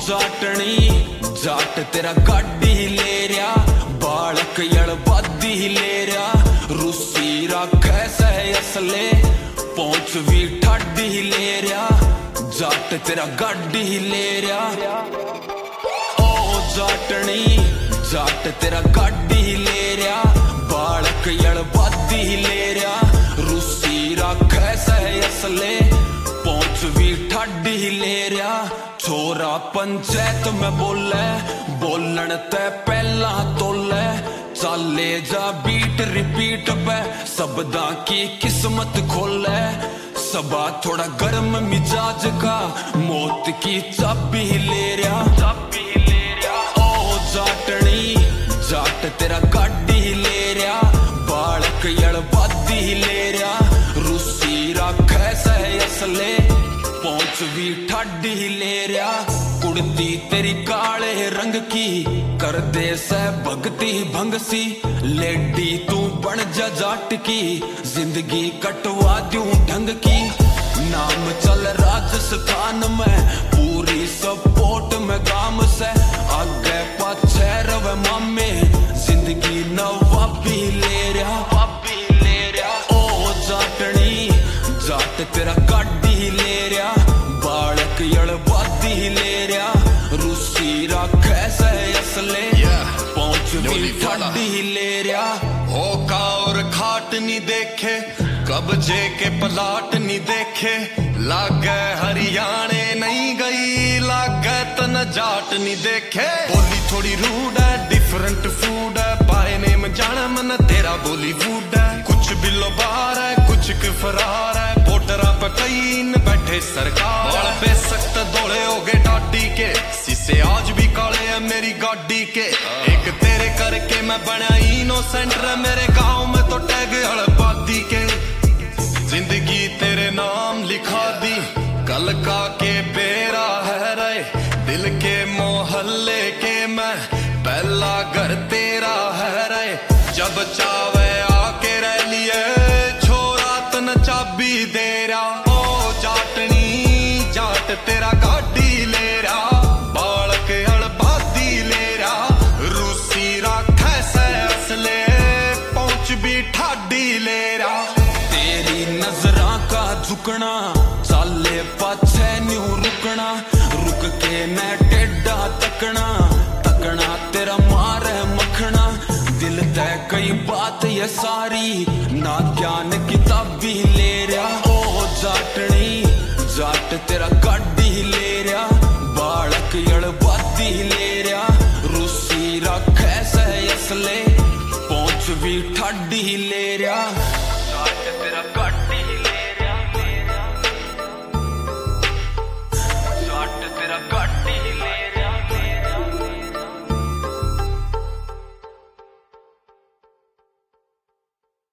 जाटनी जाट तेरा गाड़ी ले रहा, बालक यल बादी ले रहा, रूसी राखे से असले पहुंच भी ठाडी ले रहा, जाट तेरा गाड़ी ले रहा। ओ जाटनी जाट तेरा गाड़ी ले रहा, बालक यल बादी ले रहा, रूसी राखे से असले पहुंच भी ठाडी ले रहा। छोरा पंचायत में बोले बोलन ते पहला तोले, चाले जा बीट रिपीट पे शब्दा की किस्मत खोले। सबा थोड़ा गर्म मिजाज का मौत की चाबी ले रहा। ओ जाटनी जाट तेरा गाड़ी ले रहा, बालक यल बादी ले रहा, रूसी राखे से असले पहुंच भी ठाडी ले रहा। कुड़ती तेरी काले रंग की कर दे से भगती भंग सी, लेडी तू बन जा जाट की जिंदगी कटवा दूं ढंग की। नाम चल राजस्थान में पूरी सपोर्ट में काम से, आगे पाछे रवे मामे जिंदगी नवाबी ले रहा। ओ जाटनी जाट तेरा गाड़ी ले रहा, बालक यल बादी ले रहा, रूसी राखे से असले पहुंच भी ठाडी ले रहा। होका और खाट नहीं देखे, कब्जे के पलाट नहीं देखे, लागे हरियाणे नहीं गई, लागे तन जाट नहीं देखे। बोली थोड़ी रूड है, डिफरेंट फूड है, पाए नेम जाना मन तेरा बॉलीवुड है। कुछ बिलो बार है, कुछ के फरार है, पोटरा पे कई बैठे सरकार। बाल पे सख्त दौड़े हो गए टाटी के, शीशे आज भी काले है मेरी गाड़ी के। एक तेरे करके मैं बना इनोसेंट, मेरे गांव में तो टैग हड़बादी के। जिंदगी तेरे नाम लिखा दी, कल का के बेरा है रे, दिल के मोहल्ले के मैं पहला घर तेरा है रे। जब चावे आके रह लिए छोरा तन चाबी दे रहा। ओ जाटनी जाट तेरा गाड़ी ले रहा, बालक हड़बादी ले रहा, रूसी राखे से असले पहुंच भी ठाडी ले रहा। तेरी नजरा का झुकना चाले पाछे न्यू रुकना, रुक के मैं टेढ़ा तकना, तकना तेरा मारे मखना। दिल तय कई बात ये सारी ना ज्ञान किताबी ले रहा। ओ जाटनी जाट तेरा गाड़ी ले रहा, बालक यल बादी ले रहा, रूसी राखे से असले पहुंच भी ठाडी ले रहा।